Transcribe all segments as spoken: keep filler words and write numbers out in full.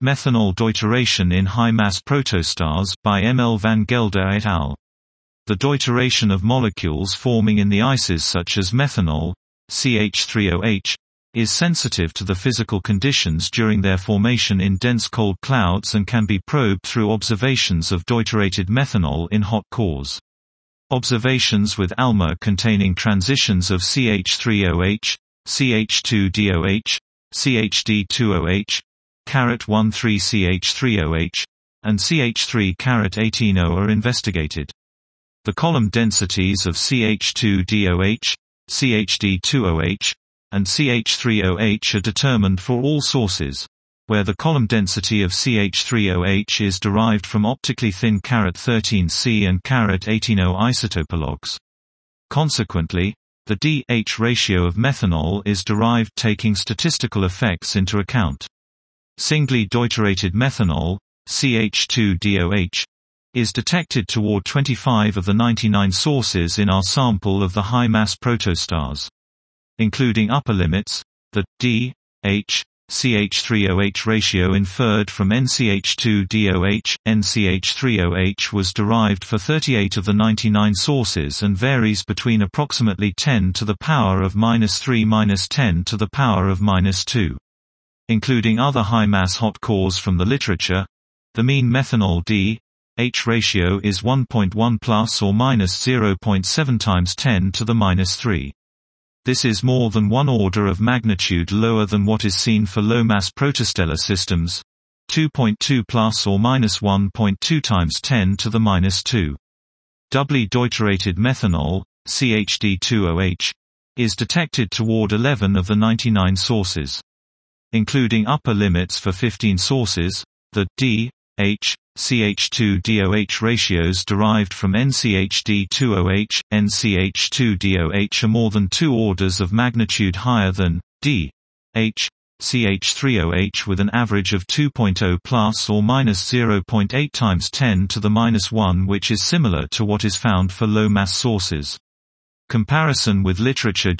Methanol deuteration in high-mass protostars by M L van Gelder et al. The deuteration of molecules forming in the ices such as methanol, C H three O H, is sensitive to the physical conditions during their formation in dense cold clouds and can be probed through observations of deuterated methanol in hot cores. Observations with ALMA containing transitions of C H three O H, C H two D O H, C H D two O H, one three C H three O H, and C H three eighteen O are investigated. The column densities of C H two D O H, C H D two O H, and C H three O H are determined for all sources, where the column density of C H three O H is derived from optically thin thirteen C and eighteen O isotopologues. Consequently, the D H ratio of methanol is derived taking statistical effects into account. Singly deuterated methanol, C H two D O H, is detected toward twenty-five of the ninety-nine sources in our sample of the high-mass protostars. Including upper limits, the D H C H three O H ratio inferred from N C H two D O H, N C H three O H was derived for thirty-eight of the ninety-nine sources and varies between approximately ten to the power of minus three to ten to the power of minus two. Including other high-mass hot cores from the literature, the mean methanol D H ratio is one point one plus or minus zero point seven times ten to the minus three. This is more than one order of magnitude lower than what is seen for low-mass protostellar systems, two point two plus or minus one point two times ten to the minus two. Doubly deuterated methanol, C H D two O H, is detected toward eleven of the ninety-nine sources. Including upper limits for fifteen sources, the D H C H two D O H ratios derived from N C H D two O H, N C H two D O H are more than two orders of magnitude higher than D H C H three O H with an average of two point zero plus or minus zero point eight times ten to the minus one, which is similar to what is found for low-mass sources. Comparison with literature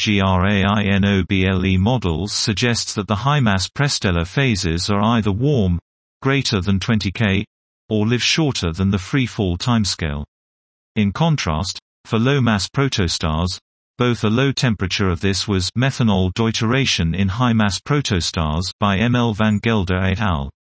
GRAINOBLE models suggests that the high-mass prestellar phases are either warm, greater than twenty K, or live shorter than the free-fall timescale. In contrast, for low-mass protostars, both a low temperature of this was methanol deuteration in high-mass protostars by M L van Gelder et al.